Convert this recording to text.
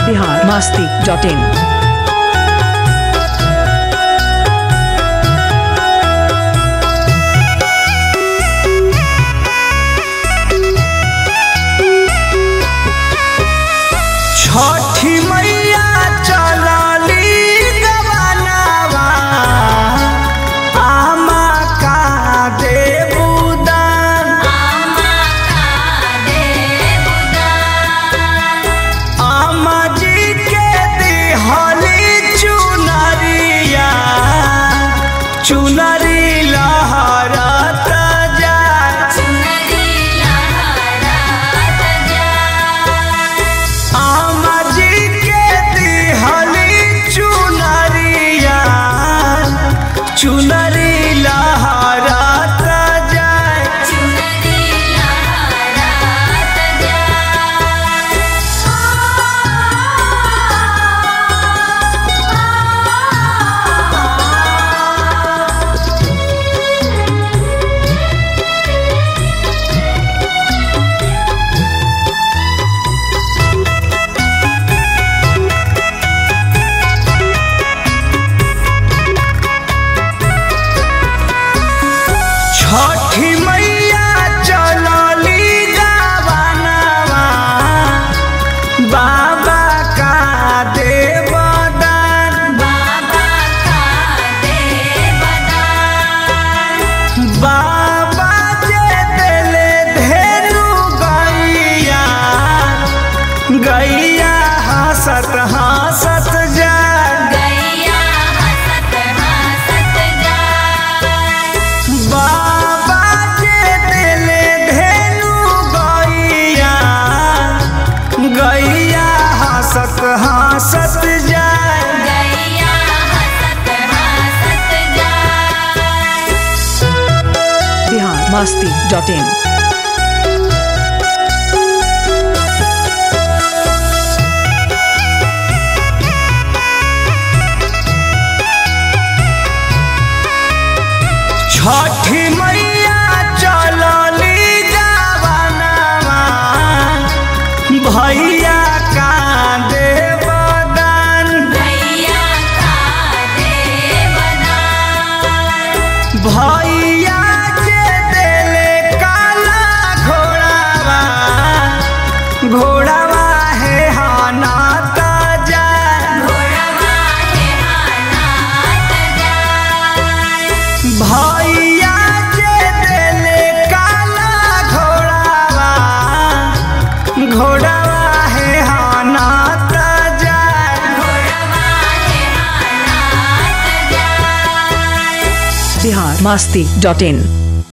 biharmasti.in। छठी मैया चलली गवनवा आमा का देबुदान आमा जी के दिहली चुनरिया चुनरी लहरत चुनरी लहरात जाए छठी मैया चलली गवनवा बाबा का देवदान बाबा जे देले धेनु गैया गैया हंसत हंसत बाबा जे देले धेनु गैया गैया हंसत हंसत जाए biharmasti.in। छठी मैया चलली गवनवा भैया का देवदान भैया जे देले काला घोड़ावा घोड़ावा है हानात भैया जे देले काला घोड़ावा घोड़ावा है हानात biharmasti.in।